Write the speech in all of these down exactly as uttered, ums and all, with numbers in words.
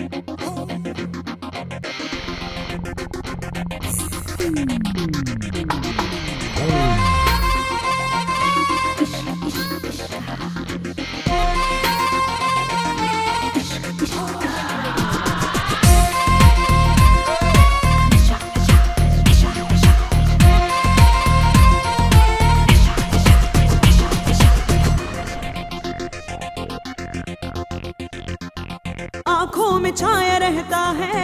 आँखों में छाया रहता है,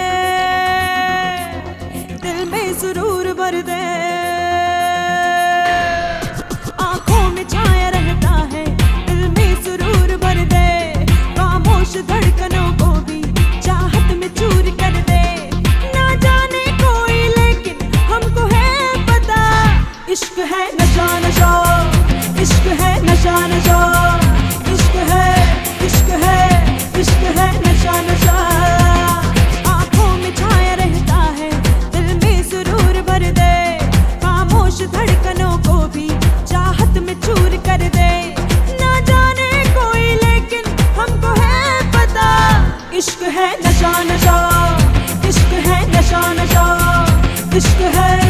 दिल में सुरूर भर दे। आँखों में छाया रहता है, दिल में सुरूर भर दे। खामोश धड़कनों को भी चाहत में चूर कर दे। ना जाने कोई लेकिन हमको है पता, इश्क है नशा नशा, इश्क है नशा नशा, इश्क है इश्क है इश्क है नशा नशा। आँखों में छाया रहता है, दिल में सुरूर भर दे। खामोश धड़कनों को भी चाहत में चूर कर दे। ना जाने कोई लेकिन हमको है पता, इश्क है नशा नशा, इश्क है नशा नशा, इश्क है